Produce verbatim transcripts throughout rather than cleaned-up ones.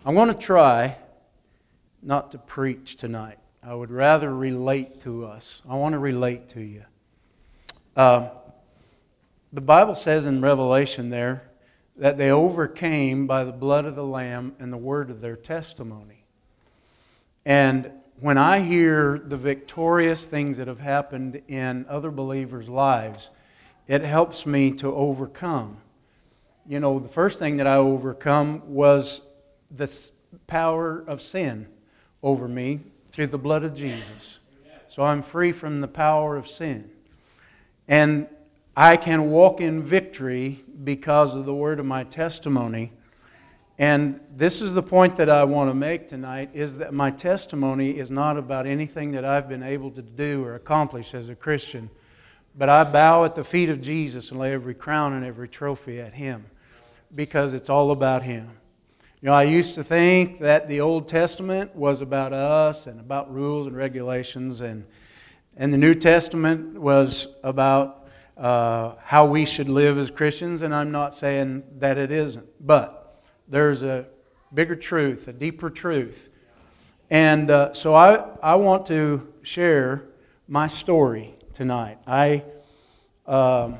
I'm going to try not to preach tonight. I would rather relate to us. I want to relate to you. Uh, the Bible says in Revelation there that they overcame by the blood of the Lamb and the word of their testimony. And when I hear the victorious things that have happened in other believers' lives, it helps me to overcome. You know, the first thing that I overcome was the power of sin over me through the blood of Jesus. So I'm free from the power of sin. And I can walk in victory because of the word of my testimony. And this is the point that I want to make tonight, is that my testimony is not about anything that I've been able to do or accomplish as a Christian. But I bow at the feet of Jesus and lay every crown and every trophy at Him, because it's all about Him. You know, I used to think that the Old Testament was about us and about rules and regulations, and, and the New Testament was about uh, how we should live as Christians, and I'm not saying that it isn't. But there's a bigger truth, a deeper truth. And uh, so I, I want to share my story tonight. I, um,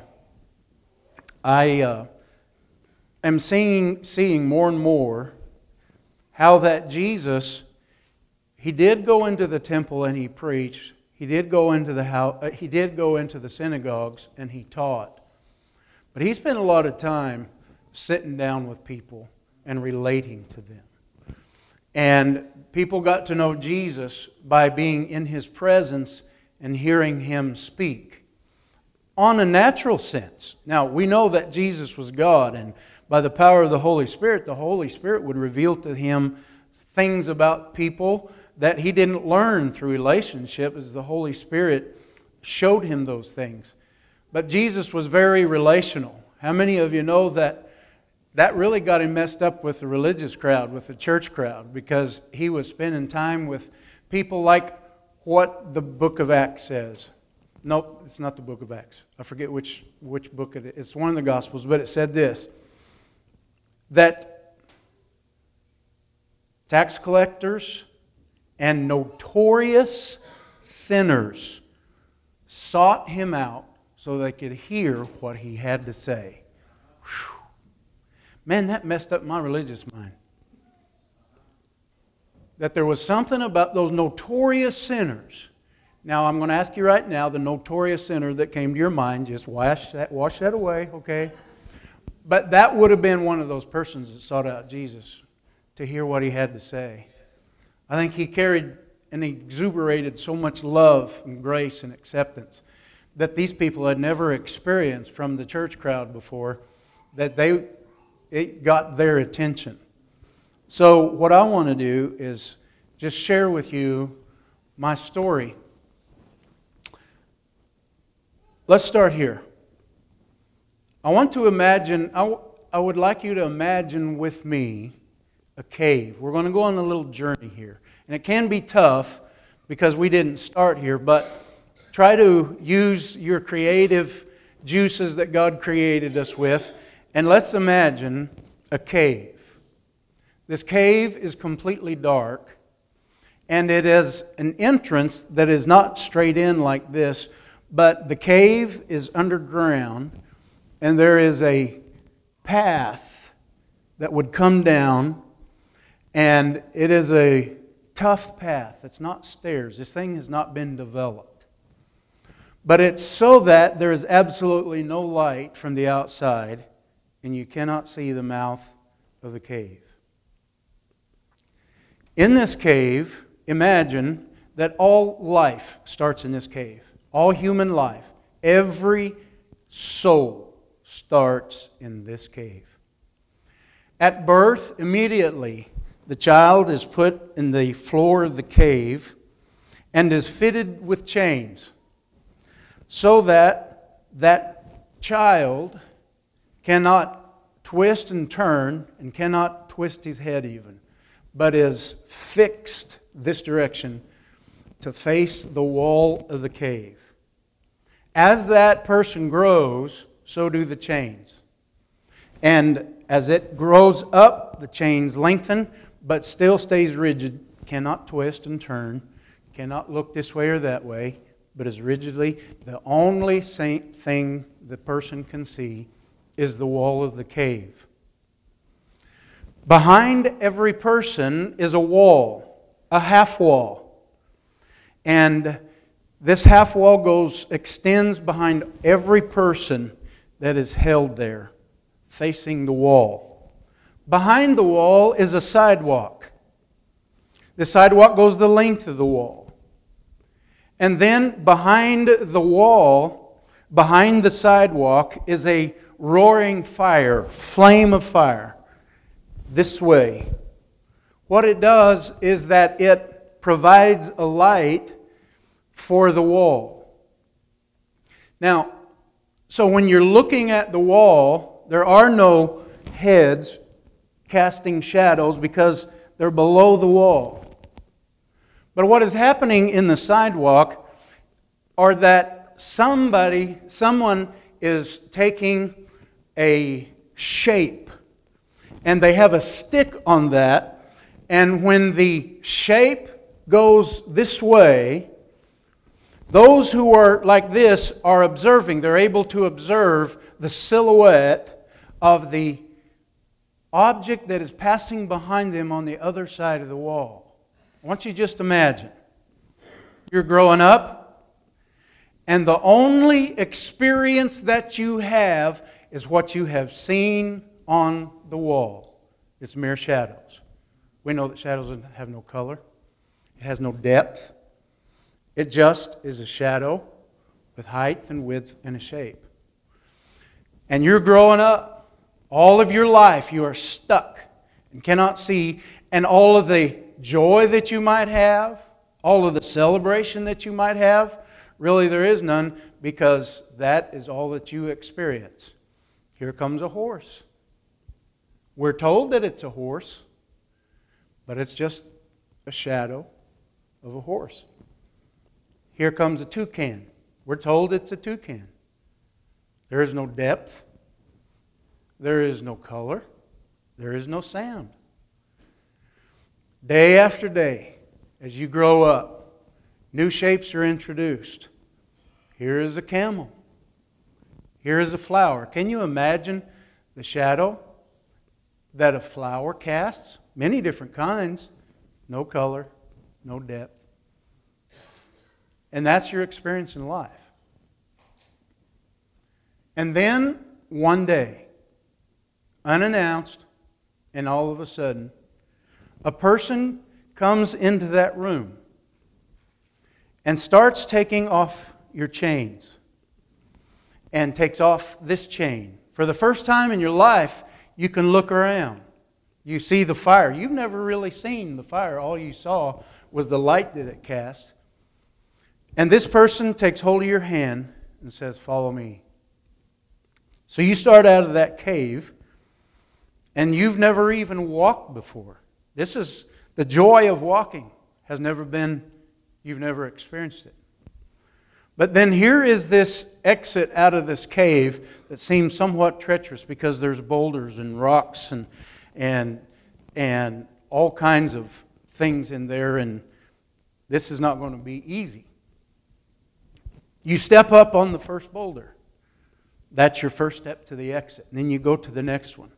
I uh, am seeing, seeing more and more how that Jesus, He did go into the temple and He preached. He did go into the house, uh, He did go into the synagogues and He taught. But He spent a lot of time sitting down with people and relating to them. And people got to know Jesus by being in His presence and hearing Him speak on a natural sense. Now, we know that Jesus was God, and by the power of the Holy Spirit, the Holy Spirit would reveal to Him things about people that He didn't learn through relationship, as the Holy Spirit showed Him those things. But Jesus was very relational. How many of you know that that really got Him messed up with the religious crowd, with the church crowd, because He was spending time with people like what the book of Acts says. Nope, it's not the book of Acts. I forget which, which book it is. It's one of the Gospels, but it said this, that tax collectors and notorious sinners sought Him out so they could hear what He had to say. Whew. Man, that messed up my religious mind. That there was something about those notorious sinners. Now, I'm going to ask you right now, the notorious sinner that came to your mind, just wash that, wash that away, okay? But that would have been one of those persons that sought out Jesus to hear what He had to say. I think He carried and exuberated so much love and grace and acceptance that these people had never experienced from the church crowd before, that they it got their attention. So what I want to do is just share with you my story. Let's start here. I want to imagine, I, w- I would like you to imagine with me a cave. We're going to go on a little journey here. And it can be tough because we didn't start here, but try to use your creative juices that God created us with. And let's imagine a cave. This cave is completely dark, and it is an entrance that is not straight in like this, but the cave is underground, and there is a path that would come down, and it is a tough path. It's not stairs. This thing has not been developed. But it's so that there is absolutely no light from the outside, and you cannot see the mouth of the cave. In this cave, imagine that all life starts in this cave. All human life, every soul starts in this cave. At birth, immediately, the child is put in the floor of the cave and is fitted with chains so that that child cannot twist and turn and cannot twist his head even, but is fixed this direction to face the wall of the cave. As that person grows, so do the chains. And as it grows up, the chains lengthen, but still stays rigid, cannot twist and turn, cannot look this way or that way, but is rigidly, the only thing the person can see is the wall of the cave. Behind every person is a wall, a half wall. And this half wall goes, extends behind every person that is held there, facing the wall. Behind the wall is a sidewalk. The sidewalk goes the length of the wall. And then behind the wall, behind the sidewalk, is a roaring fire, flame of fire, this way. What it does is that it provides a light for the wall. Now, so when you're looking at the wall, there are no heads casting shadows because they're below the wall. But what is happening in the sidewalk are that somebody, someone is taking a shape and they have a stick on that, and when the shape goes this way, those who are like this are observing. They're able to observe the silhouette of the object that is passing behind them on the other side of the wall. I want you to just imagine. You're growing up, and the only experience that you have is what you have seen on the wall. It's mere shadows. We know that shadows have no color. It has no depth. It just is a shadow with height and width and a shape. And you're growing up. All of your life you are stuck and cannot see. And all of the joy that you might have, all of the celebration that you might have, really there is none, because that is all that you experience. Here comes a horse. We're told that it's a horse, but it's just a shadow of a horse. Here comes a toucan. We're told it's a toucan. There is no depth. There is no color. There is no sound. Day after day, as you grow up, new shapes are introduced. Here is a camel. Here is a flower. Can you imagine the shadow that a flower casts? Many different kinds. No color, no depth. And that's your experience in life. And then, one day, unannounced, and all of a sudden, a person comes into that room and starts taking off your chains and takes off this chain. For the first time in your life, you can look around. You see the fire. You've never really seen the fire. All you saw was the light that it cast. And this person takes hold of your hand and says, "Follow me." So you start out of that cave, and you've never even walked before. This is the joy of walking. Has never been, you've never experienced it. But then here is this exit out of this cave that seems somewhat treacherous because there's boulders and rocks and and and all kinds of things in there, and this is not going to be easy. You step up on the first boulder. That's your first step to the exit. And then you go to the next one.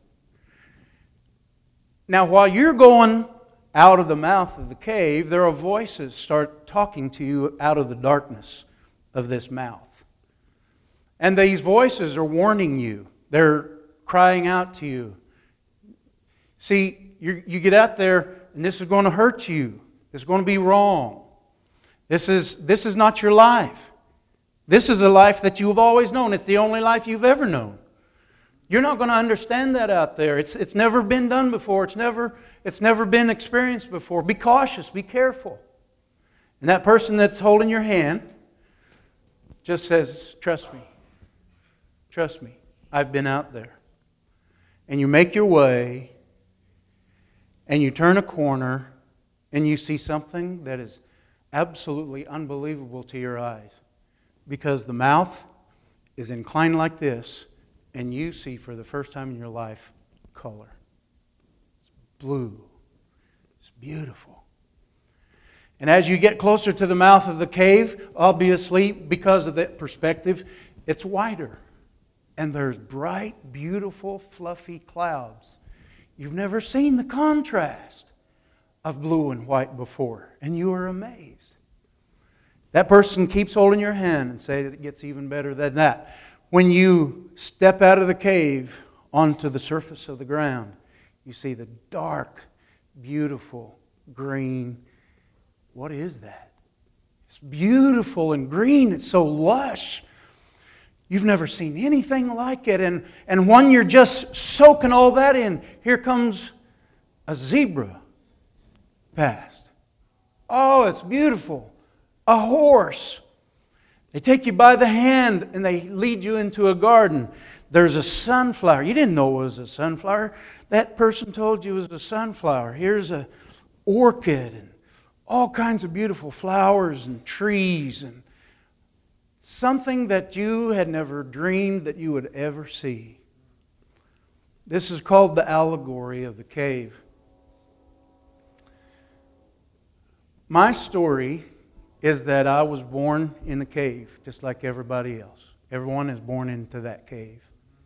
Now, while you're going out of the mouth of the cave, there are voices start talking to you out of the darkness of this mouth. And these voices are warning you. They're crying out to you. See, you you get out there, and this is going to hurt you. This is going to be wrong. This is, this is not your life. This is a life that you've always known. It's the only life you've ever known. You're not going to understand that out there. It's, it's never been done before. It's never, it's never been experienced before. Be cautious. Be careful. And that person that's holding your hand just says, "Trust me. Trust me. I've been out there." And you make your way, and you turn a corner, and you see something that is absolutely unbelievable to your eyes. Because the mouth is inclined like this, and you see for the first time in your life color. It's blue. beautiful. And as you get closer to the mouth of the cave, obviously, because of that perspective, it's wider. And there's bright, beautiful, fluffy clouds. You've never seen the contrast of blue and white before, and you are amazed. That person keeps holding your hand and say that it gets even better than that. When you step out of the cave onto the surface of the ground, you see the dark, beautiful, green. What is that? It's beautiful and green. It's so lush. You've never seen anything like it. And, and when you're just soaking all that in, here comes a zebra past. Oh, it's beautiful. A horse. They take you by the hand and they lead you into a garden. There's a sunflower. You didn't know it was a sunflower. That person told you it was a sunflower. Here's an orchid and all kinds of beautiful flowers and trees and something that you had never dreamed that you would ever see. This is called the allegory of the cave. My story is that I was born in the cave, just like everybody else. Everyone is born into that cave.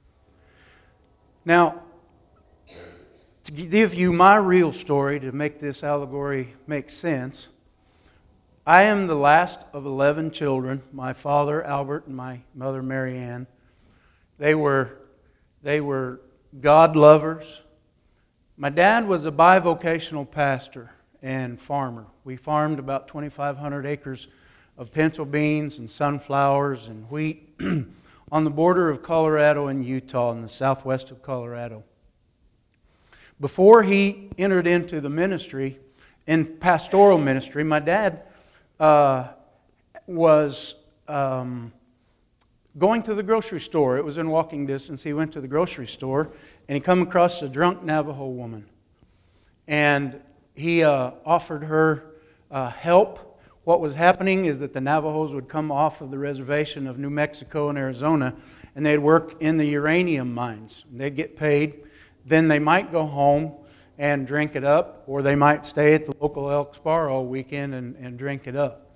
Now, to give you my real story, to make this allegory make sense, I am the last of eleven children. My father, Albert, and my mother, Mary Ann. They were, they were God lovers. My dad was a bivocational pastor and farmer. We farmed about twenty-five hundred acres of pencil beans and sunflowers and wheat on the border of Colorado and Utah in the southwest of Colorado. Before he entered into the ministry, in pastoral ministry, my dad uh, was um, going to the grocery store. It was in walking distance. He went to the grocery store and he come across a drunk Navajo woman. And he uh, offered her uh, help. What was happening is that the Navajos would come off of the reservation of New Mexico and Arizona, and they'd work in the uranium mines. They'd get paid. Then they might go home and drink it up, or they might stay at the local Elks Bar all weekend and, and drink it up.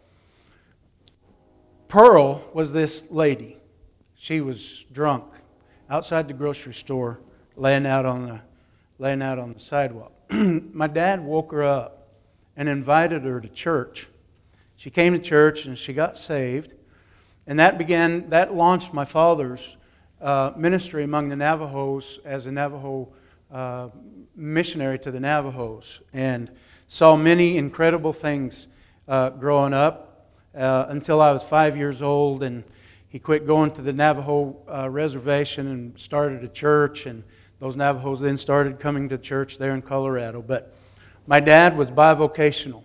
Pearl was this lady. She was drunk outside the grocery store, laying out on the laying out on the sidewalk. My dad woke her up and invited her to church. She came to church and she got saved, and that began that launched my father's uh, ministry among the Navajos as a Navajo uh, missionary to the Navajos, and saw many incredible things uh, growing up uh, until I was five years old, and he quit going to the Navajo uh, reservation and started a church, and those Navajos then started coming to church there in Colorado. But my dad was bivocational,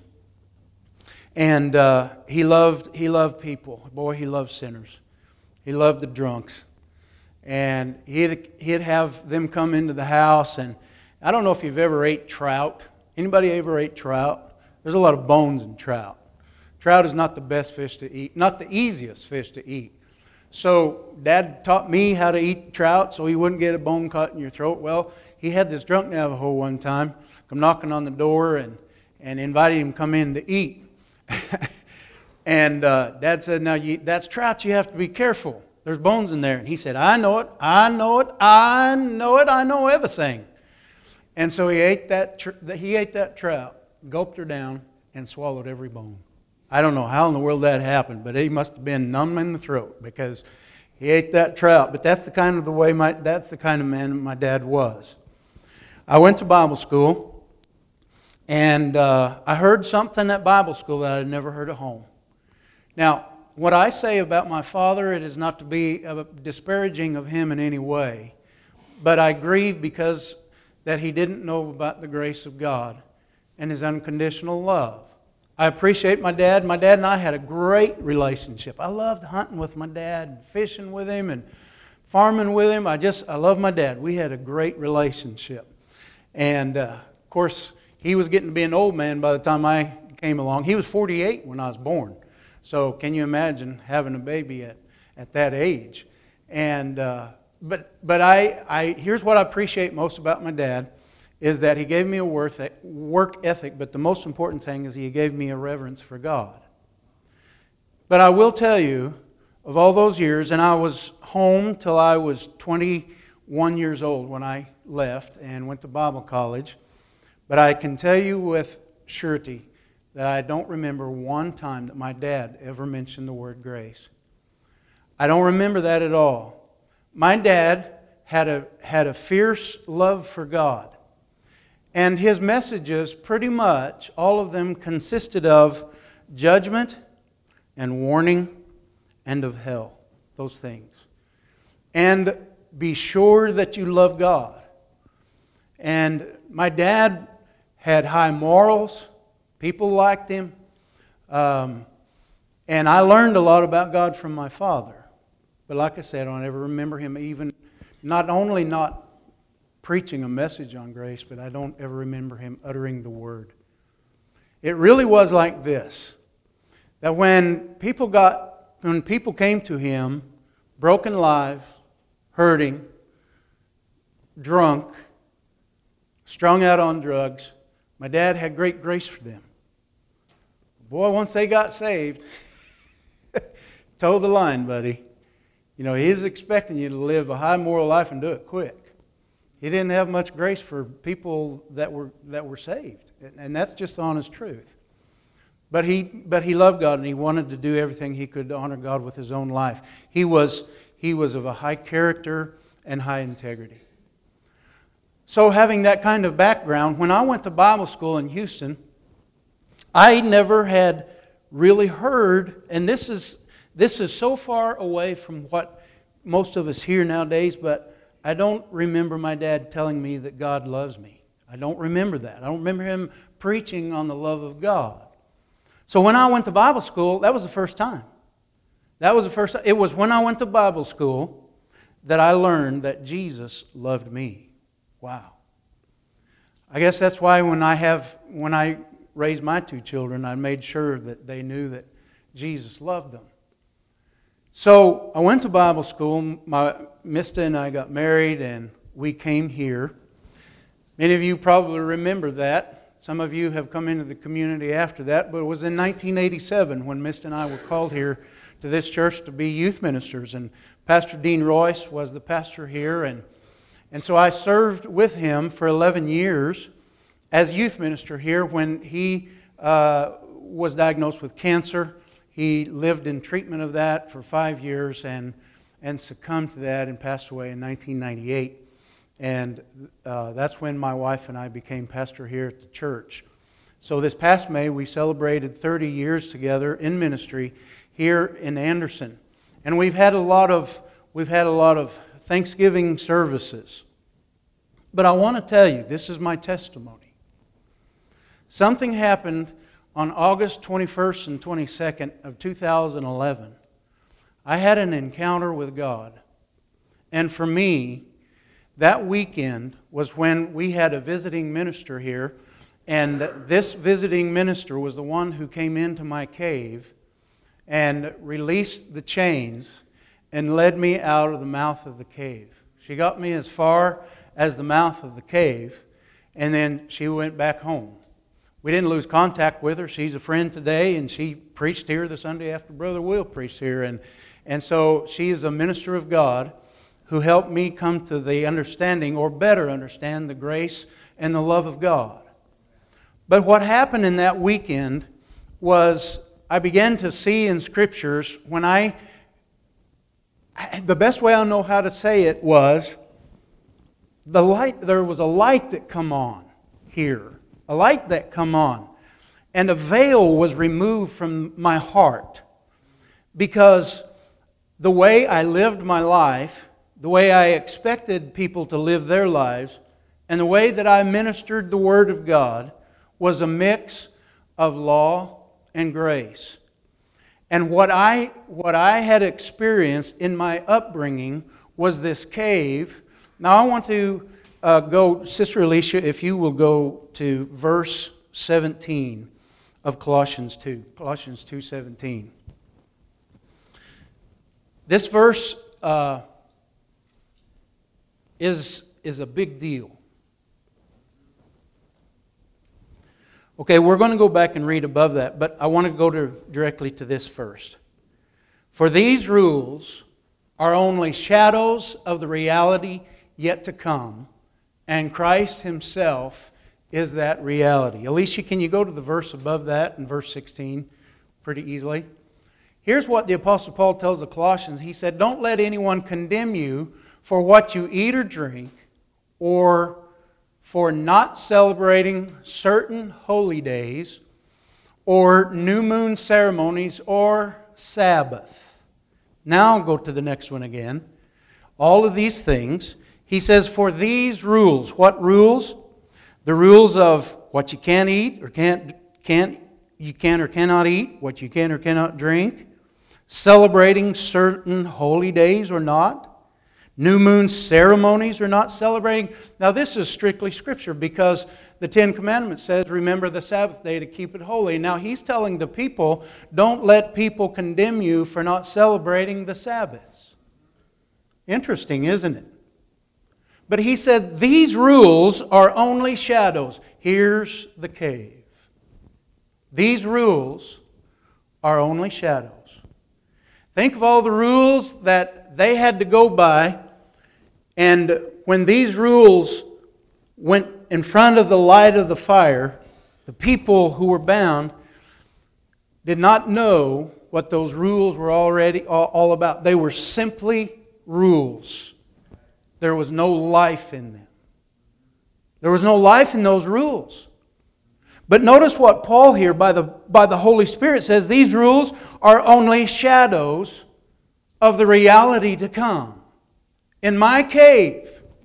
and uh, he loved he loved people. Boy, he loved sinners. He loved the drunks, and he'd he'd have them come into the house. And I don't know if you've ever ate trout. Anybody ever ate trout? There's a lot of bones in trout. Trout is not the best fish to eat, not the easiest fish to eat. So Dad taught me how to eat trout so he wouldn't get a bone caught in your throat. Well, he had this drunk Navajo one time come knocking on the door and, and invited him to come in to eat. and uh, Dad said, now you, that's trout, you have to be careful. There's bones in there. And he said, I know it, I know it, I know it, I know everything. And so he ate that tr- he ate that trout, gulped her down, and swallowed every bone. I don't know how in the world that happened, but he must have been numb in the throat because he ate that trout. But that's the kind of the way my that's the kind of man my dad was. I went to Bible school, and uh, I heard something at Bible school that I had never heard at home. Now, what I say about my father, it is not to be disparaging of him in any way, but I grieve because that he didn't know about the grace of God and His unconditional love. I appreciate my dad. My dad and I had a great relationship. I loved hunting with my dad, fishing with him, and farming with him. I just, I love my dad. We had a great relationship. And, uh, of course, he was getting to be an old man by the time I came along. He was forty-eight when I was born. So can you imagine having a baby at, at that age? And uh, but but I, I here's what I appreciate most about my dad is that He gave me a work ethic, but the most important thing is He gave me a reverence for God. But I will tell you, of all those years, and I was home till I was twenty-one years old when I left and went to Bible college, but I can tell you with surety that I don't remember one time that my dad ever mentioned the word grace. I don't remember that at all. My dad had a, had a fierce love for God. And his messages, pretty much, all of them consisted of judgment and warning and of hell. Those things. And be sure that you love God. And my dad had high morals. People liked him. Um, and I learned a lot about God from my father. But like I said, I don't ever remember him even, not only not preaching a message on grace, but I don't ever remember him uttering the word. It really was like this, that when people got, when people came to him, broken lives, hurting, drunk, strung out on drugs, my dad had great grace for them. Boy, once they got saved, toe the line, buddy. You know, He's expecting you to live a high moral life and do it quick. He didn't have much grace for people that were that were saved. And that's just the honest truth. But he but he loved God, and he wanted to do everything he could to honor God with his own life. He was he was of a high character and high integrity. So having that kind of background, when I went to Bible school in Houston, I never had really heard, and this is this is so far away from what most of us hear nowadays, but I don't remember my dad telling me that God loves me. I don't remember that. I don't remember him preaching on the love of God. So when I went to Bible school, that was the first time. That was the first time. It was when I went to Bible school that I learned that Jesus loved me. Wow. I guess that's why when I have when I raised my two children, I made sure that they knew that Jesus loved them. So I went to Bible school. My Mista and I got married, and we came here. Many of you probably remember that. Some of you have come into the community after that, but it was in nineteen eighty-seven when Mista and I were called here to this church to be youth ministers. And Pastor Dean Royce was the pastor here, and, and so I served with him for eleven years as youth minister here. When he uh, was diagnosed with cancer, he lived in treatment of that for five years and, and succumbed to that and passed away in nineteen ninety-eight. And uh, that's when my wife and I became pastor here at the church. So this past May, we celebrated thirty years together in ministry here in Anderson. And we've had a lot of we've had a lot of Thanksgiving services. But I want to tell you, this is my testimony. Something happened on August twenty-first and twenty-second of two thousand eleven. I had an encounter with God. And for me, that weekend was when we had a visiting minister here. And this visiting minister was the one who came into my cave and released the chains and led me out of the mouth of the cave. She got me as far as the mouth of the cave, and then she went back home. We didn't lose contact with her. She's a friend today, and she preached here the Sunday after Brother Will preached here. And, and so she is a minister of God who helped me come to the understanding, or better understand, the grace and the love of God. But what happened in that weekend was I began to see in Scriptures when I, the best way I know how to say it was, the light, there was a light that come on here. A light that come on. And a veil was removed from my heart. Because the way I lived my life, the way I expected people to live their lives, and the way that I ministered the Word of God was a mix of law and grace. And what I, what I had experienced in my upbringing was this cave. Now I want to Uh, go, Sister Alicia, if you will go to verse seventeen of Colossians two. Colossians two seventeen. This verse uh, is, is a big deal. Okay, we're going to go back and read above that, but I want to go to, directly to this first. For these rules are only shadows of the reality yet to come, and Christ Himself is that reality. Alicia, can you go to the verse above that in verse sixteen pretty easily? Here's what the Apostle Paul tells the Colossians. He said, don't let anyone condemn you for what you eat or drink, or for not celebrating certain holy days, or new moon ceremonies, or Sabbath. Now I'll go to the next one again. All of these things, he says, for these rules. What rules? The rules of what you can eat or can't, can't you can or cannot eat, what you can or cannot drink, celebrating certain holy days or not, new moon ceremonies or not celebrating. Now this is strictly Scripture because the Ten Commandments says, remember the Sabbath day to keep it holy. Now he's telling the people, don't let people condemn you for not celebrating the Sabbaths. Interesting, isn't it? But he said, these rules are only shadows. Here's the cave. These rules are only shadows. Think of all the rules that they had to go by, and when these rules went in front of the light of the fire, the people who were bound did not know what those rules were already all about. They were simply rules. There was no life in them. There was no life in those rules. But notice what Paul here, by the, by the Holy Spirit, says, these rules are only shadows of the reality to come. In my cave,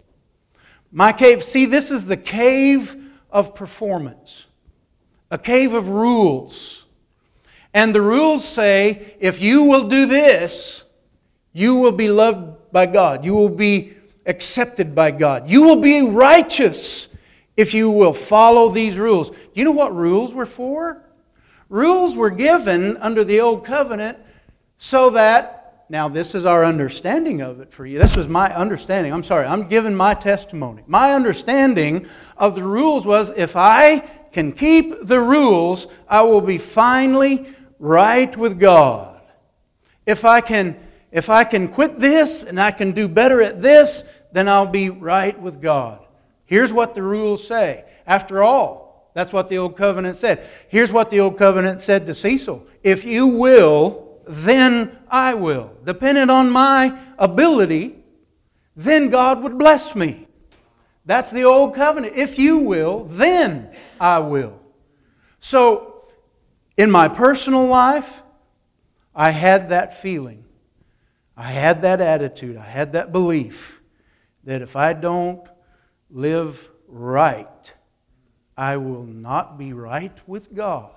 my cave, see, this is the cave of performance, a cave of rules. And the rules say, if you will do this, you will be loved by God. You will be accepted by God. You will be righteous if you will follow these rules. Do you know what rules were for? Rules were given under the Old Covenant so that, now this is our understanding of it for you. This was my understanding. I'm sorry, I'm giving my testimony. My understanding of the rules was, if I can keep the rules, I will be finally right with God. If I can, if I can quit this and I can do better at this, then I'll be right with God. Here's what the rules say. After all, that's what the Old Covenant said. Here's what the Old Covenant said to Cecil. If you will, then I will. Depending on my ability, then God would bless me. That's the Old Covenant. If you will, then I will. So, in my personal life, I had that feeling. I had that attitude. I had that belief that if I don't live right, I will not be right with God.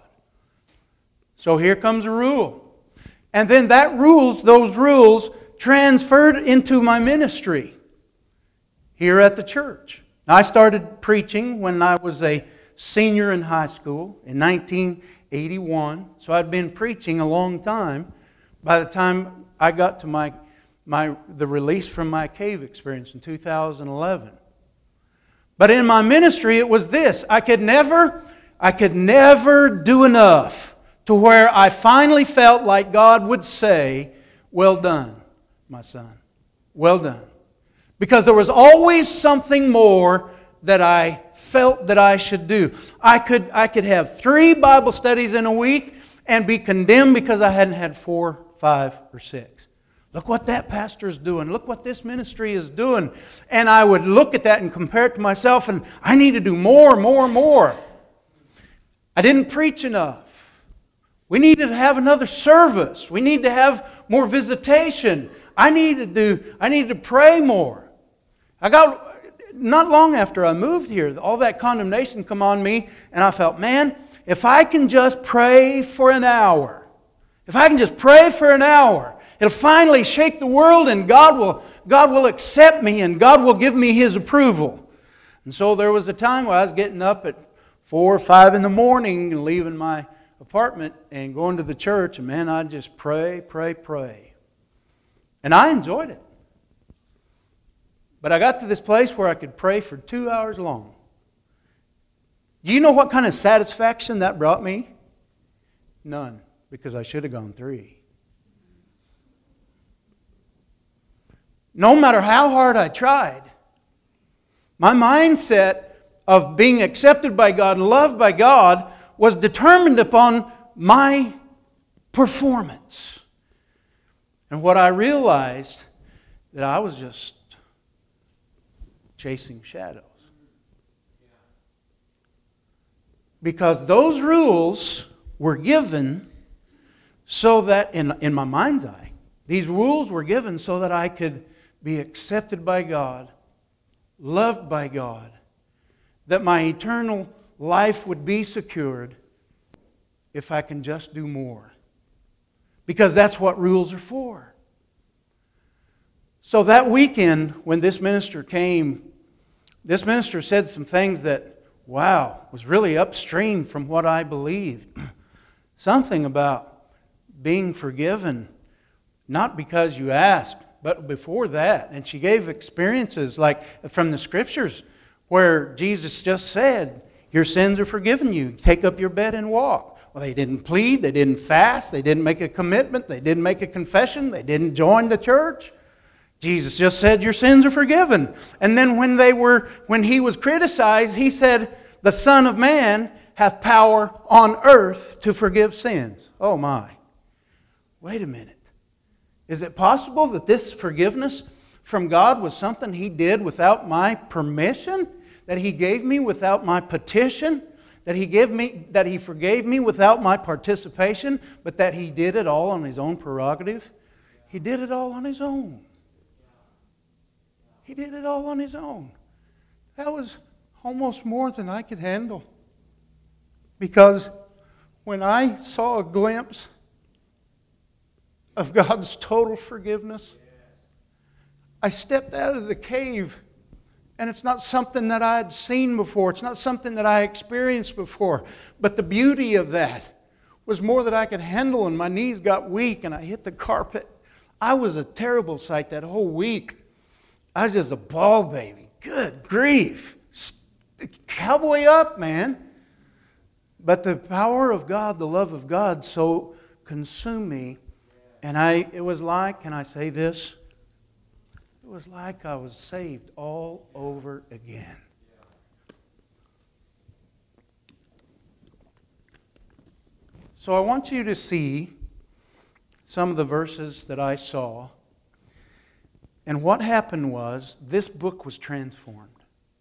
So here comes a rule. And then that rules, those rules transferred into my ministry here at the church. Now, I started preaching when I was a senior in high school in nineteen eighty-one. So I'd been preaching a long time by the time I got to my, my the release from my cave experience in two thousand eleven. But in my ministry, it was this. I could never, I could never do enough to where I finally felt like God would say, well done, my son. Well done. Because there was always something more that I felt that I should do. I could, I could have three Bible studies in a week and be condemned because I hadn't had four, five, or six. Look what that pastor is doing. Look what this ministry is doing. And I would look at that and compare it to myself, and I need to do more, more, more. I didn't preach enough. We needed to have another service. We need to have more visitation. I needed to, I needed to pray more. I got, not long after I moved here, all that condemnation come on me, and I felt, man, if I can just pray for an hour, if I can just pray for an hour, it'll finally shake the world, and God will, God will accept me, and God will give me His approval. And so there was a time where I was getting up at four or five in the morning and leaving my apartment and going to the church, and man, I'd just pray, pray, pray. And I enjoyed it. But I got to this place where I could pray for two hours long. Do you know what kind of satisfaction that brought me? None, because I should have gone three. No matter how hard I tried, my mindset of being accepted by God and loved by God was determined upon my performance. And what I realized, that I was just chasing shadows. Because those rules were given so that, in, in my mind's eye, these rules were given so that I could be accepted by God, loved by God, that my eternal life would be secured if I can just do more. Because that's what rules are for. So that weekend when this minister came, this minister said some things that, wow, was really upstream from what I believed. Something about being forgiven, not because you asked, but before that. And she gave experiences like from the Scriptures where Jesus just said, your sins are forgiven you. Take up your bed and walk. Well, they didn't plead, they didn't fast, they didn't make a commitment, they didn't make a confession, they didn't join the church. Jesus just said, your sins are forgiven. And then when they were, when he was criticized, he said, the Son of Man hath power on earth to forgive sins. Oh my. Wait a minute. Is it possible that this forgiveness from God was something He did without my permission? That He gave me without my petition? That He gave me, that He forgave me without my participation? But that He did it all on His own prerogative? He did it all on His own. He did it all on His own. That was almost more than I could handle. Because when I saw a glimpse of God's total forgiveness, I stepped out of the cave, and it's not something that I had seen before. It's not something that I experienced before. But the beauty of that was more than I could handle, and my knees got weak, and I hit the carpet. I was a terrible sight that whole week. I was just a ball baby. Good grief. Cowboy up, man. But the power of God, the love of God, so consumed me. And I, it was like, can I say this? It was like I was saved all over again. So I want you to see some of the verses that I saw. And what happened was, this book was transformed.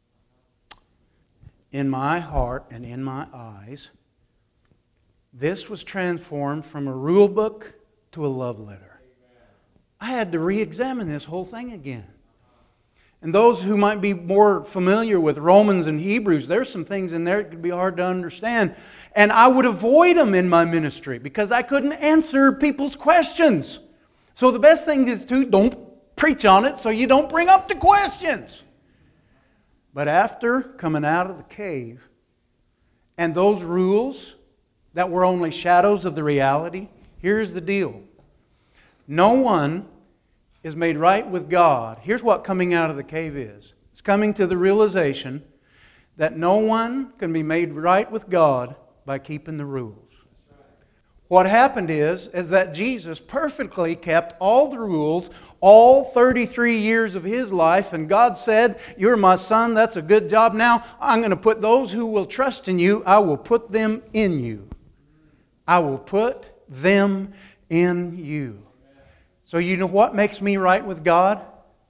In my heart and in my eyes, this was transformed from a rule book to a love letter. I had to re-examine this whole thing again. And those who might be more familiar with Romans and Hebrews, there's some things in there that could be hard to understand. And I would avoid them in my ministry because I couldn't answer people's questions. So the best thing is to don't preach on it so you don't bring up the questions. But after coming out of the cave, and those rules that were only shadows of the reality, here's the deal. No one is made right with God. Here's what coming out of the cave is. It's coming to the realization that no one can be made right with God by keeping the rules. What happened is, is that Jesus perfectly kept all the rules, all thirty-three years of His life, and God said, you're my son, that's a good job. Now I'm going to put those who will trust in you, I will put them in you. I will put them in you. So you know what makes me right with God?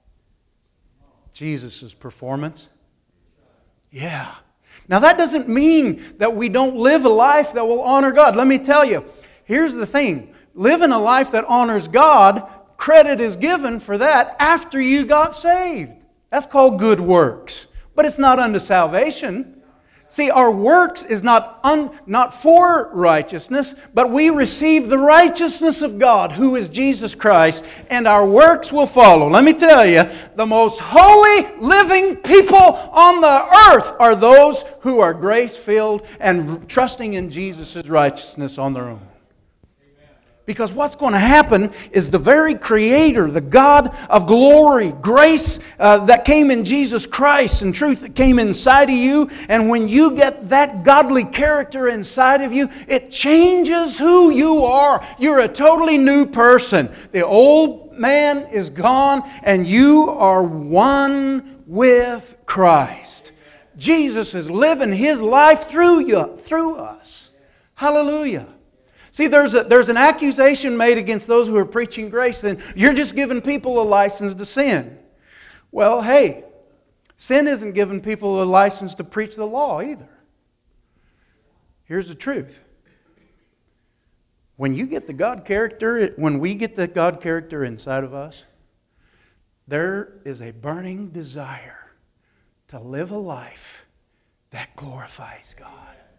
Jesus' performance. Yeah. Now that doesn't mean that we don't live a life that will honor God. Let me tell you, here's the thing. Living a life that honors God, credit is given for that after you got saved. That's called good works. But it's not unto salvation. See, our works is not un, not for righteousness, but we receive the righteousness of God, who is Jesus Christ, and our works will follow. Let me tell you, the most holy living people on the earth are those who are grace-filled and trusting in Jesus' righteousness on their own. Because what's going to happen is the very Creator, the God of glory, grace uh, that came in Jesus Christ and truth that came inside of you. And when you get that godly character inside of you, it changes who you are. You're a totally new person. The old man is gone and you are one with Christ. Jesus is living His life through you, through us. Hallelujah. See, there's, a, there's an accusation made against those who are preaching grace, then you're just giving people a license to sin. Well, hey, sin isn't giving people a license to preach the law either. Here's the truth. When you get the God character, when we get the God character inside of us, there is a burning desire to live a life that glorifies God.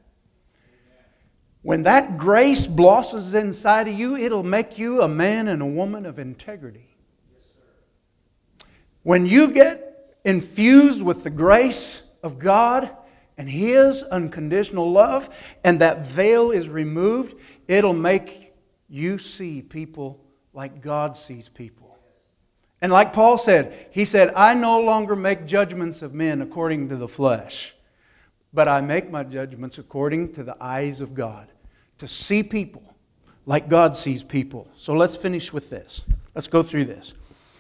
When that grace blossoms inside of you, it'll make you a man and a woman of integrity. When you get infused with the grace of God and His unconditional love, and that veil is removed, it'll make you see people like God sees people. And like Paul said, he said, I no longer make judgments of men according to the flesh, but I make my judgments according to the eyes of God, to see people like God sees people. So let's finish with this. Let's go through this.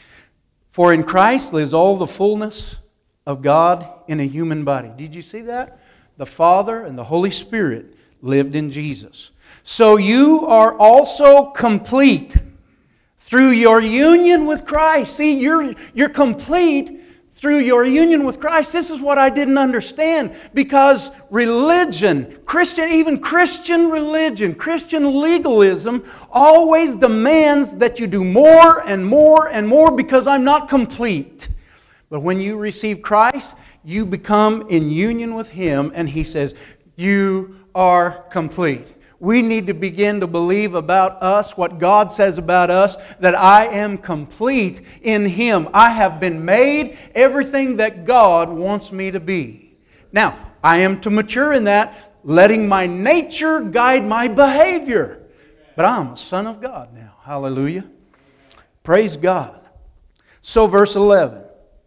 For in Christ lives all the fullness of God in a human body. Did you see that? The Father and the Holy Spirit lived in Jesus. So you are also complete through your union with Christ. See, you're, you're complete through your union with Christ. This is what I didn't understand, because religion, Christian, even Christian religion, Christian legalism always demands that you do more and more and more because I'm not complete. But when you receive Christ, you become in union with Him, and He says, you are complete. We need to begin to believe about us what God says about us, that I am complete in Him. I have been made everything that God wants me to be. Now, I am to mature in that, letting my nature guide my behavior. But I'm a son of God now. Hallelujah. Praise God. So verse eleven.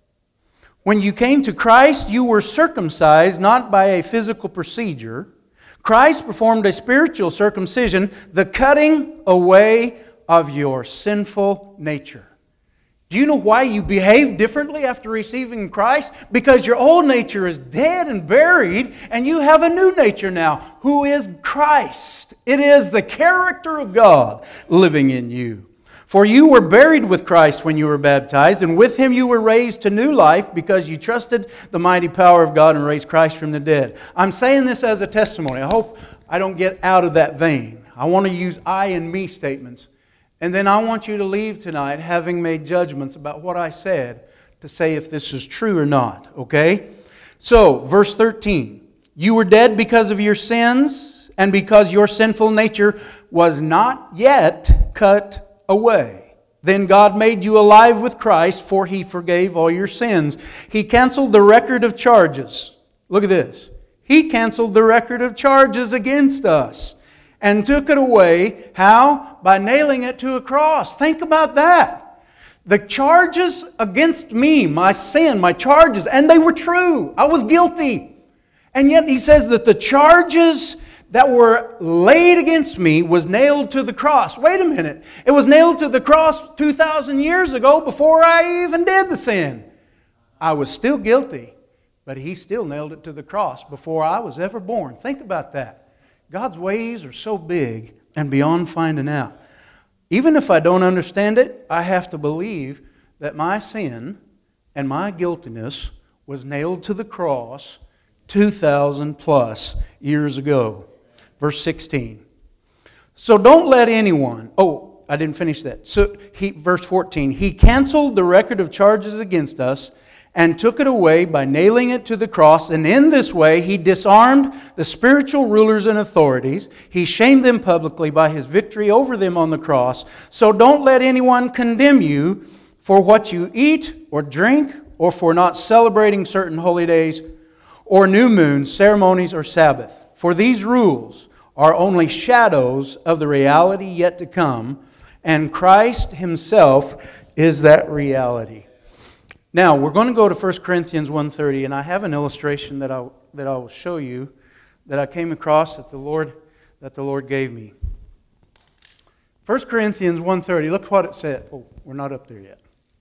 When you came to Christ, you were circumcised not by a physical procedure. Christ performed a spiritual circumcision, the cutting away of your sinful nature. Do you know why you behave differently after receiving Christ? Because your old nature is dead and buried, and you have a new nature now, who is Christ. It is the character of God living in you. For you were buried with Christ when you were baptized, and with Him you were raised to new life because you trusted the mighty power of God and raised Christ from the dead. I'm saying this as a testimony. I hope I don't get out of that vein. I want to use I and me statements. And then I want you to leave tonight having made judgments about what I said to say if this is true or not. Okay? So, verse thirteen. You were dead because of your sins, and because your sinful nature was not yet cut away. Then God made you alive with Christ, for He forgave all your sins. He canceled the record of charges. Look at this. He canceled the record of charges against us and took it away. How? By nailing it to a cross. Think about that. The charges against me, my sin, my charges, and they were true. I was guilty. And yet He says that the charges that were laid against me was nailed to the cross. Wait a minute. It was nailed to the cross two thousand years ago before I even did the sin. I was still guilty, but He still nailed it to the cross before I was ever born. Think about that. God's ways are so big and beyond finding out. Even if I don't understand it, I have to believe that my sin and my guiltiness was nailed to the cross two thousand plus years ago. Verse sixteen. So don't let anyone... Oh, I didn't finish that. So he, verse fourteen. He canceled the record of charges against us and took it away by nailing it to the cross. And in this way, He disarmed the spiritual rulers and authorities. He shamed them publicly by His victory over them on the cross. So don't let anyone condemn you for what you eat or drink, or for not celebrating certain holy days or new moons, ceremonies, or Sabbath. For these rules are only shadows of the reality yet to come, and Christ Himself is that reality. Now, we're going to go to First Corinthians one thirty, and I have an illustration that I that I will show you that I came across that the Lord that the Lord gave me. First Corinthians one thirty, look what it said. Oh, we're not up there yet.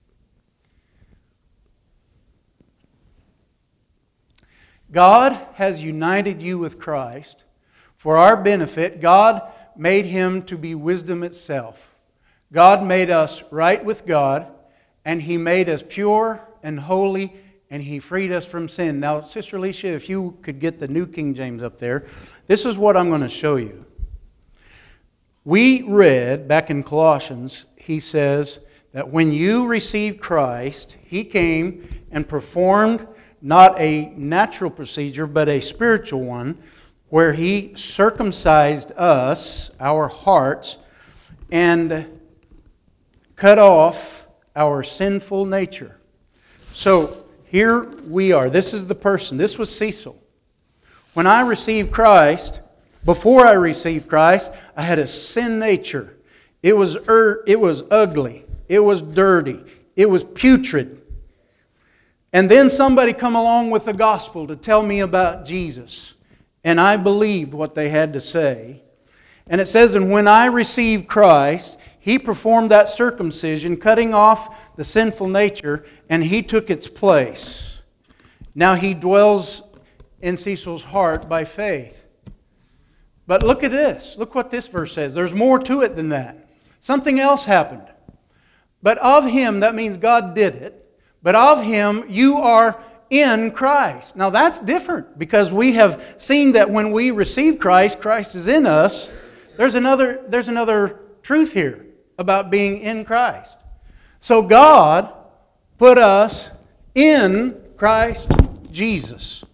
God has united you with Christ. For our benefit, God made Him to be wisdom itself. God made us right with God, and He made us pure and holy, and He freed us from sin. Now, Sister Alicia, if you could get the New King James up there, this is what I'm going to show you. We read back in Colossians, he says that when you received Christ, He came and performed not a natural procedure, but a spiritual one, where He circumcised us, our hearts, and cut off our sinful nature. So here we are. This is the person. This was Cecil. When I received Christ, before I received Christ, I had a sin nature. It was er, it was ugly. It was dirty. It was putrid. And then somebody come along with the gospel to tell me about Jesus. And I believed what they had to say. And it says, and when I received Christ, He performed that circumcision, cutting off the sinful nature, and He took its place. Now He dwells in Cecil's heart by faith. But look at this. Look what this verse says. There's more to it than that. Something else happened. But of Him, that means God did it. But of Him, you are in Christ. Now that's different, because we have seen that when we receive Christ, Christ is in us. There's another, there's another truth here about being in Christ. So God put us in Christ Jesus.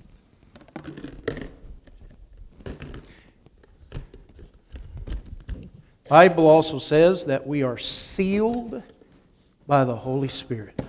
The Bible also says that we are sealed by the Holy Spirit.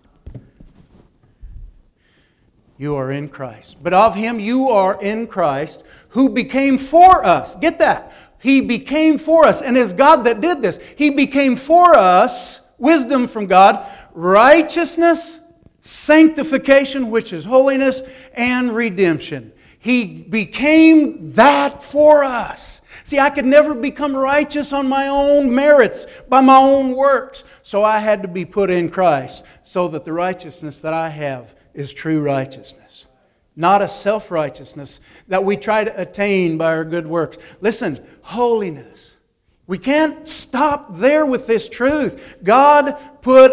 You are in Christ. But of Him you are in Christ, who became for us. Get that. He became for us. And it's God that did this. He became for us wisdom from God, righteousness, sanctification, which is holiness, and redemption. He became that for us. See, I could never become righteous on my own merits, by my own works. So I had to be put in Christ, so that the righteousness that I have is true righteousness. Not a self-righteousness that we try to attain by our good works. Listen, holiness. We can't stop there with this truth. God put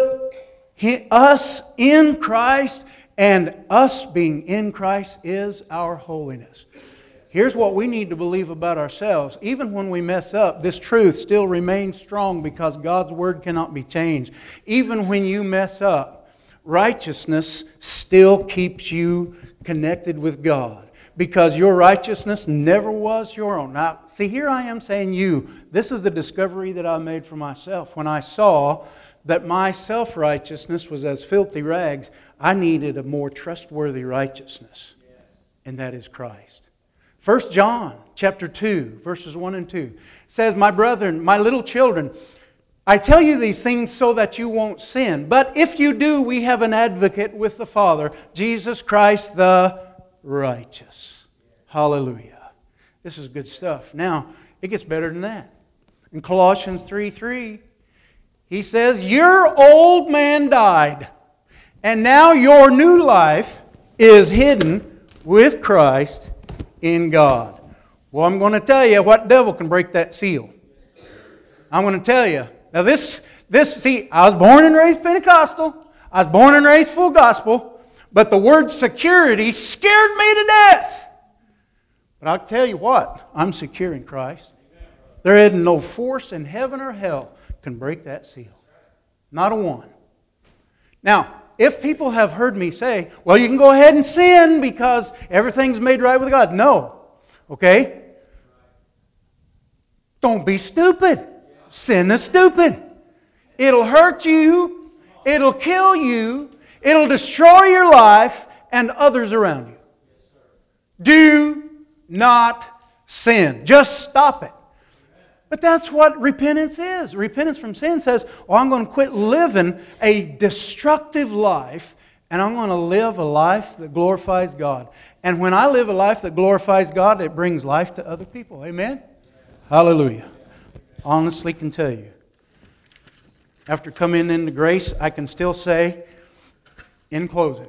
us in Christ, and us being in Christ is our holiness. Here's what we need to believe about ourselves. Even when we mess up, this truth still remains strong, because God's Word cannot be changed. Even when you mess up, righteousness still keeps you connected with God, because your righteousness never was your own. Now, see, here I am saying you. This is the discovery that I made for myself. When I saw that my self-righteousness was as filthy rags, I needed a more trustworthy righteousness, and that is Christ. First John chapter two, verses one and two says, my brethren, my little children, I tell you these things so that you won't sin. But if you do, we have an advocate with the Father, Jesus Christ the righteous. Hallelujah. This is good stuff. Now, it gets better than that. In Colossians three three, he says, your old man died, and now your new life is hidden with Christ in God. Well, I'm going to tell you what devil can break that seal. I'm going to tell you. Now this, this, see, I was born and raised Pentecostal. I was born and raised full gospel. But the word security scared me to death. But I'll tell you what, I'm secure in Christ. There isn't no force in heaven or hell can break that seal. Not a one. Now, if people have heard me say, well, you can go ahead and sin because everything's made right with God. No. Okay? Don't be stupid. Sin is stupid. It'll hurt you. It'll kill you. It'll destroy your life and others around you. Do not sin. Just stop it. But that's what repentance is. Repentance from sin says, oh, I'm going to quit living a destructive life and I'm going to live a life that glorifies God. And when I live a life that glorifies God, it brings life to other people. Amen? Hallelujah. Honestly can tell you. After coming into grace, I can still say, in closing,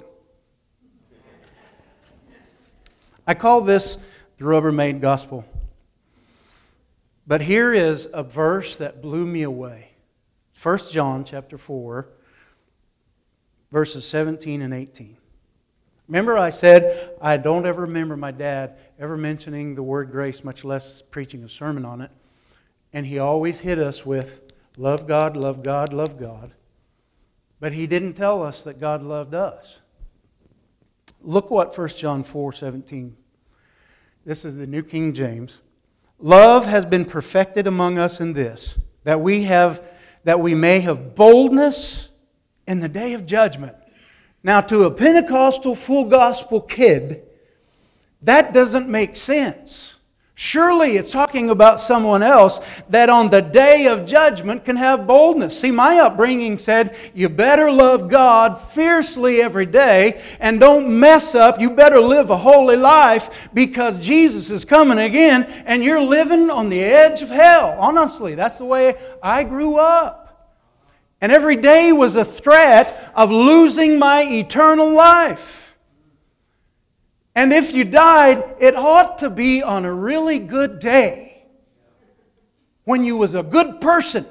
I call this the Rubbermaid Gospel. But here is a verse that blew me away. First John chapter four, verses seventeen and eighteen. Remember I said I don't ever remember my dad ever mentioning the word grace, much less preaching a sermon on it. And he always hit us with, love God, love God, love God. But he didn't tell us that God loved us. Look what First John four seventeen. This is the New King James. Love has been perfected among us in this, that we have, that we may have boldness in the day of judgment. Now, to a Pentecostal full gospel kid, that doesn't make sense. Surely it's talking about someone else that on the day of judgment can have boldness. See, my upbringing said, you better love God fiercely every day and don't mess up. You better live a holy life because Jesus is coming again and you're living on the edge of hell. Honestly, that's the way I grew up. And every day was a threat of losing my eternal life. And if you died, it ought to be on a really good day. When you was a good person.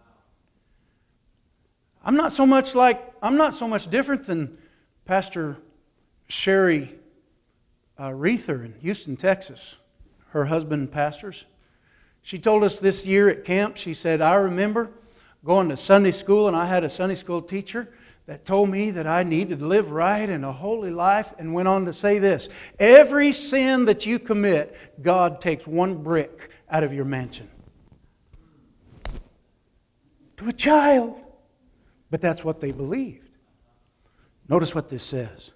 I'm not so much like, I'm not so much different than Pastor Sherry uh, Reether in Houston, Texas. Her husband pastors. She told us this year at camp, she said, I remember going to Sunday school and I had a Sunday school teacher that told me that I needed to live right and a holy life, and went on to say this, every sin that you commit, God takes one brick out of your mansion. To a child. But that's what they believed. Notice what this says.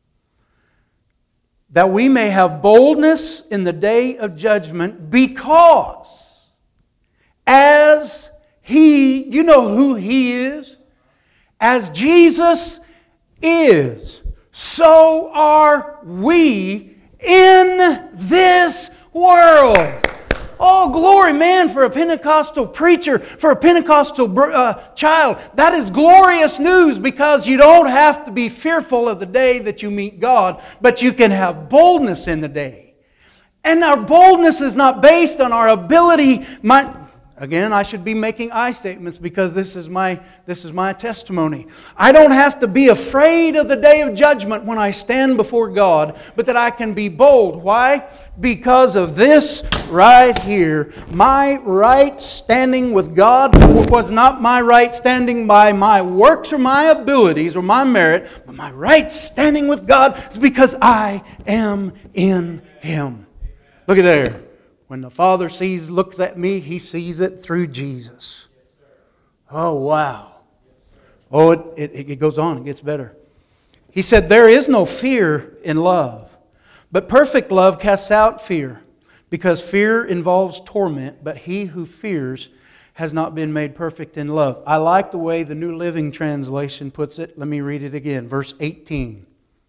That we may have boldness in the day of judgment, because as He, you know who He is? As Jesus is, so are we in this world. Oh, glory, man, for a Pentecostal preacher, for a Pentecostal uh, child. That is glorious news, because you don't have to be fearful of the day that you meet God, but you can have boldness in the day. And our boldness is not based on our ability. My, Again, I should be making I statements because this is my this is my testimony. I don't have to be afraid of the day of judgment when I stand before God, but that I can be bold. Why? Because of this right here. My right standing with God was not my right standing by my works or my abilities or my merit, but my right standing with God is because I am in Him. Look at there. When the Father sees, looks at me, He sees it through Jesus. Oh, wow. Oh, it, it, it goes on. It gets better. He said, there is no fear in love, but perfect love casts out fear, because fear involves torment, but he who fears has not been made perfect in love. I like the way the New Living Translation puts it. Let me read it again. Verse eighteen.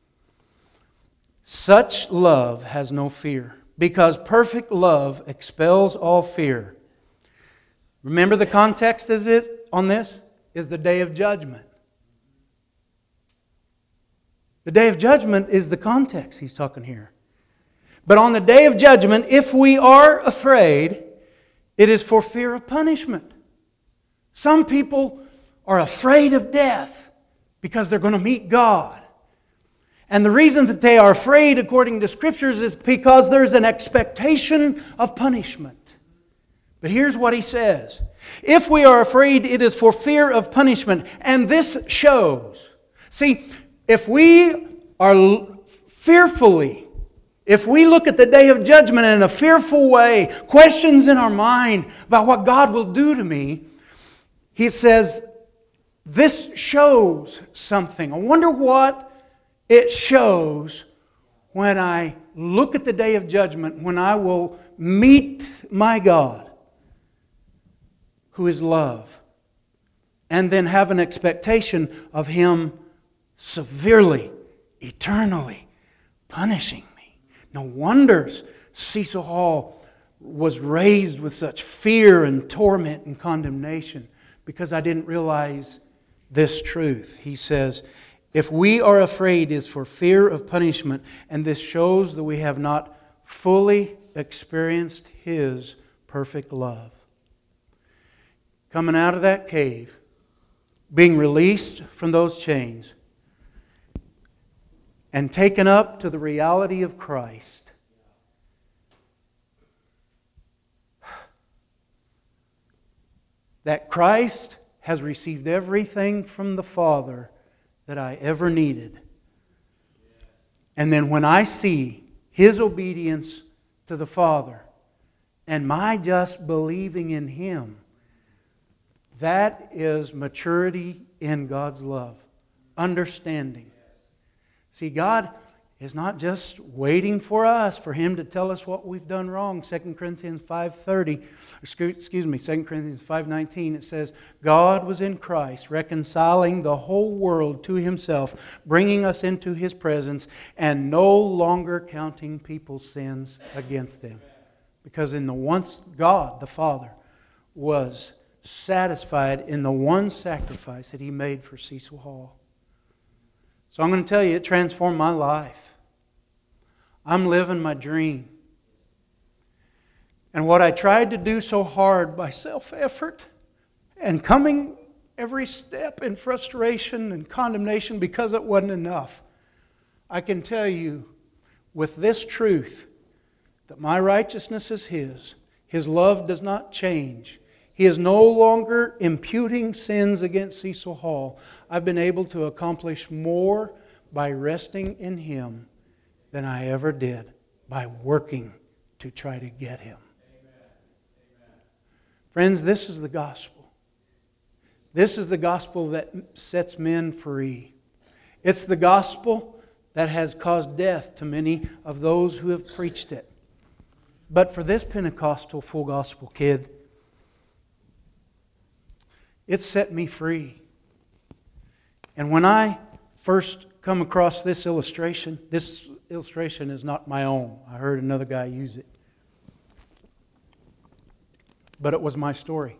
Such love has no fear, because perfect love expels all fear. Remember the context is it on this? Is the day of judgment. The day of judgment is the context he's talking here. But on the day of judgment, if we are afraid, it is for fear of punishment. Some people are afraid of death because they're going to meet God. And the reason that they are afraid, according to Scriptures, is because there's an expectation of punishment. But here's what he says. If we are afraid, it is for fear of punishment. And this shows. See, if we are fearfully, if we look at the day of judgment in a fearful way, questions in our mind about what God will do to me, he says, this shows something. I wonder what it shows when I look at the day of judgment, when I will meet my God, who is love, and then have an expectation of Him severely, eternally punishing me. No wonders Cecil Hall was raised with such fear and torment and condemnation, because I didn't realize this truth. He says, if we are afraid, it's for fear of punishment, and this shows that we have not fully experienced His perfect love. Coming out of that cave, being released from those chains, and taken up to the reality of Christ. That Christ has received everything from the Father that I ever needed. And then when I see His obedience to the Father and my just believing in Him, that is maturity in God's love. Understanding. See, God is not just waiting for us, for Him to tell us what we've done wrong. Second Corinthians five thirty, excuse me, Second Corinthians five nineteen, it says, God was in Christ, reconciling the whole world to Himself, bringing us into His presence, and no longer counting people's sins against them. Because in the once God, the Father, was satisfied in the one sacrifice that He made for Cecil Hall. So I'm going to tell you, it transformed my life. I'm living my dream. And what I tried to do so hard by self-effort and coming every step in frustration and condemnation because it wasn't enough, I can tell you with this truth that my righteousness is His. His love does not change. He is no longer imputing sins against Cecil Hall. I've been able to accomplish more by resting in Him than I ever did by working to try to get Him. Amen. Amen. Friends, this is the gospel. This is the gospel that sets men free. It's the gospel that has caused death to many of those who have preached it. But for this Pentecostal full gospel kid, it set me free. And when I first come across this illustration, this illustration is not my own. I heard another guy use it. But it was my story.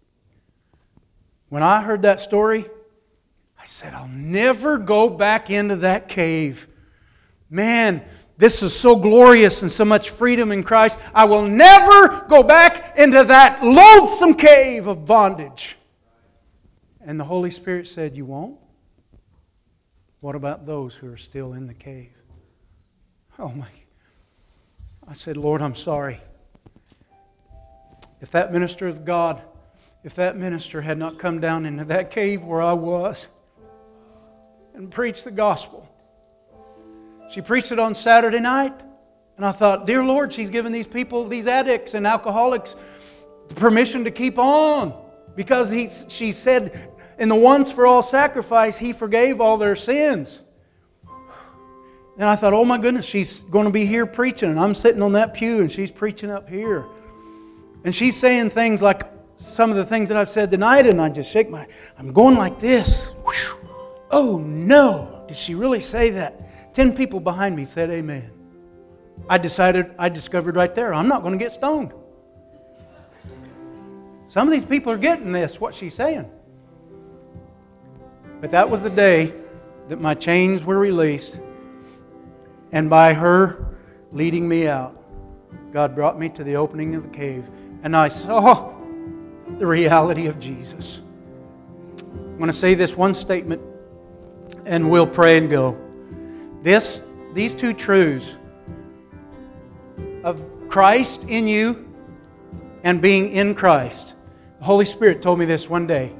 When I heard that story, I said, I'll never go back into that cave. Man, this is so glorious and so much freedom in Christ. I will never go back into that loathsome cave of bondage. And the Holy Spirit said, you won't? What about those who are still in the cave? Oh my. I said, Lord, I'm sorry. If that minister of God, if that minister had not come down into that cave where I was and preached the gospel. She preached it on Saturday night. And I thought, dear Lord, she's given these people, these addicts and alcoholics, permission to keep on. Because he, she said, in the once for all sacrifice, He forgave all their sins. And I thought, oh my goodness, she's going to be here preaching. And I'm sitting on that pew and she's preaching up here. And she's saying things like some of the things that I've said tonight. And I just shake my, I'm going like this. Oh no, did she really say that? Ten people behind me said amen. I decided, I discovered right there, I'm not going to get stoned. Some of these people are getting this, what she's saying. But that was the day that my chains were released. And by her leading me out, God brought me to the opening of the cave. And I saw the reality of Jesus. I'm going to say this one statement and we'll pray and go. This, these two truths of Christ in you and being in Christ. The Holy Spirit told me this one day.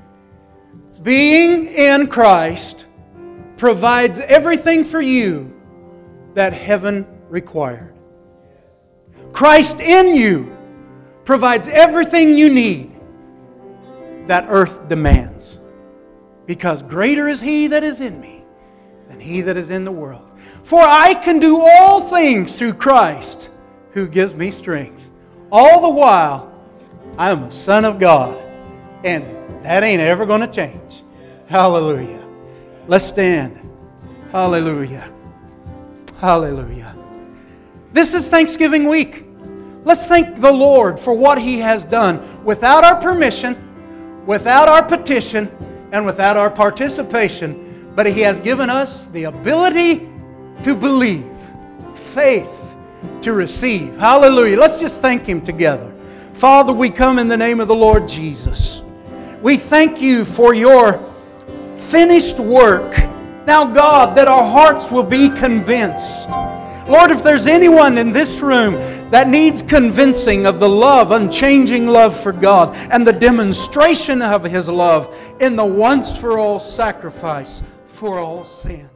Being in Christ provides everything for you that heaven required. Christ in you provides everything you need that earth demands. Because greater is He that is in me than he that is in the world. For I can do all things through Christ who gives me strength. All the while, I am a son of God. And that ain't ever going to change. Hallelujah. Let's stand. Hallelujah. Hallelujah. This is Thanksgiving week. Let's thank the Lord for what He has done without our permission, without our petition, and without our participation. But He has given us the ability to believe, faith to receive. Hallelujah. Let's just thank Him together. Father, we come in the name of the Lord Jesus. We thank You for Your finished work. Now, God, that our hearts will be convinced. Lord, if there's anyone in this room that needs convincing of the love, unchanging love for God, and the demonstration of His love in the once-for-all sacrifice for all sin,